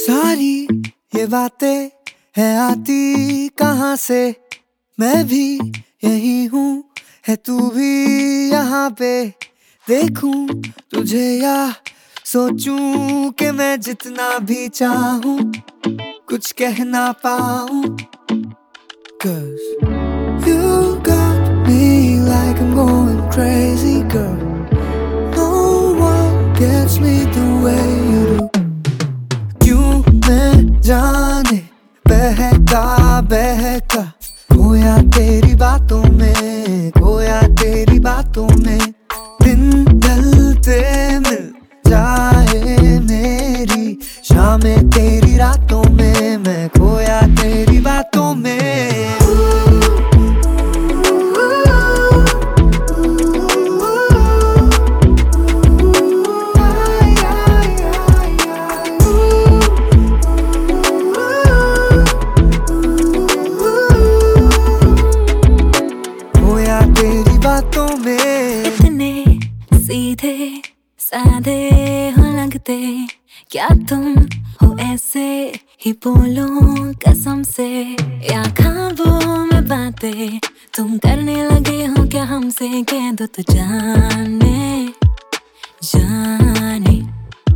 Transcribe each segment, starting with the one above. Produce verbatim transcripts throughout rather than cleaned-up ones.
सारी ये बातें है आती कहाँ से, मैं भी यही हूँ है तू भी यहाँ पे। देखूं तुझे या सोचूं कि मैं जितना भी चाहूं कुछ कह ना पाऊं। Cause you got me like I'm going crazy girl, no one gets me the way you do। क्यों मैं जाने बहका बहका खोया तेरी बातों में, खोया तेरी बातों में। दिन ढलते मिल जाए मेरी शामें तेरी रातों में, मैं खोया तेरी बातों में। तेरी बातों में इतने सीधे साधे हो लगते, क्या तुम हो ऐसे ही बोलो कसम से, या ख्वाबों में बातें तुम करने लगे हो क्या हमसे, कह दो तो जाने जाने।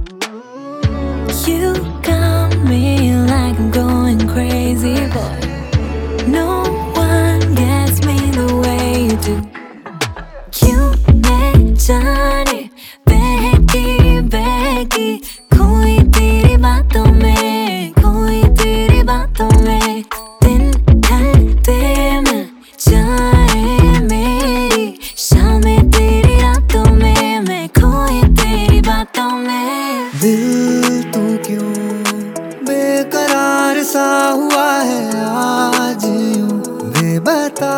You got me like I'm going crazy boy, no one gets me the way you do। क्यों मैं जाने बहकी बहकी खोई तेरी बातों में, खोई तेरी बातों में। दिन ढलते मिल जाए मेरी शामें तेरी रातों में, मैं खोई तेरी बातों में। दिल तू क्यों बेकरार सा हुआ है आज यूं बेबता।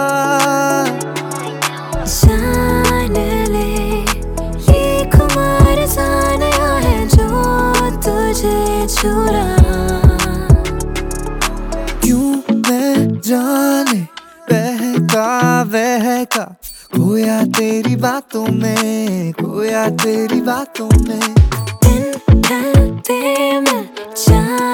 जान ले ये खुमार सा नया है जो तुझे छू रहा। क्यों मैं जाने बहका बहका खोया तेरी बातों में, खोया तेरी बातों में। दिन ढलते मिल जाए